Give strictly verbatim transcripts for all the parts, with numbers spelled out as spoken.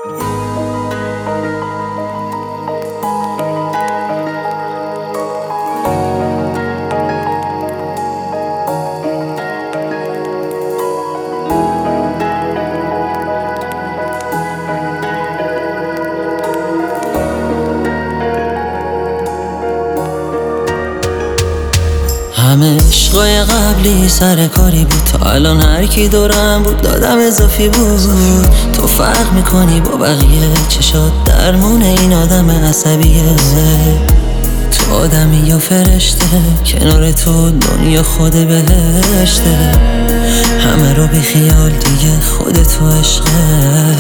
همه عشقای قبلی سر کاری بود، تا الان هر کی دورم بود دادم اضافی بود. تو فرق میکنی با بقیه، چشات درمون این آدم عصبیه. تو آدمی یا فرشته، کنار تو دنیا خود بهشته. همه رو بی خیال دیگه، خود تو عشقه.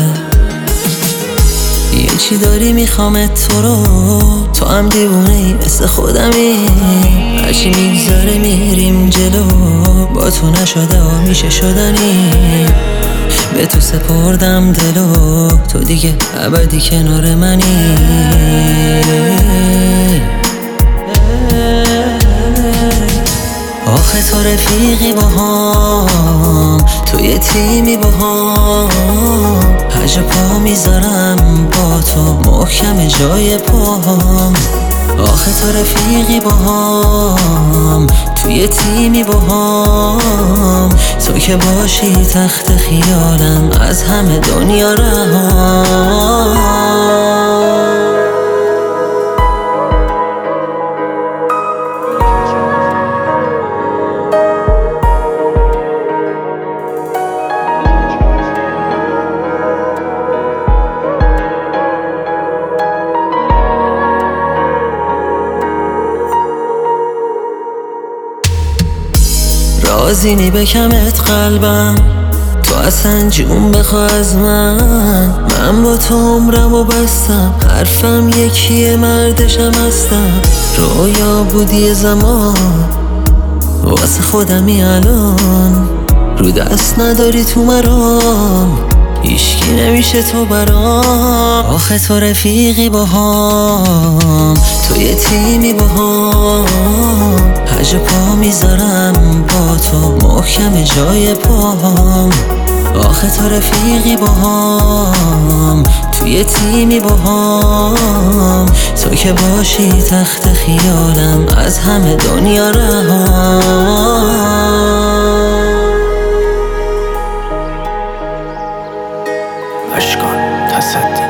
یه چی داری میخوامت تو رو، تو هم دیوونه ای مثل خودمی. هرچی میگذاره میریم جلو، با تو نشده و میشه شدنی. به تو سپردم دلو، تو دیگه ابدی کنار منی. آخه تو رفیقی با هم، تو یه تیمی با هم. هر جا پا میذارم با تو محکم جای پاهم. آخه تو رفیقی با هم، تو یه تیمی با هم. تو که باشی تخت خیالم، از همه دنیا رهام. رازی بکمت قلبم، تو اصلا جون بخوا از من. من با تو عمرم و بستم، حرفم یکیه مردشم هستم. رویا بودی زمان، واسه خودمی الان. رو دست نداری تو مرام، هیشکی نمیشه تو برام. آخه تو رفیقی با هم، تو یه تیمی با هم. هر جا پا میذارم با تو محکم جای پاهم. آخه تو رفیقی با هم، تو یه تیمی با هم. تو که باشی تخت خیالم، از همه دنیا رهام. اشکان تصدی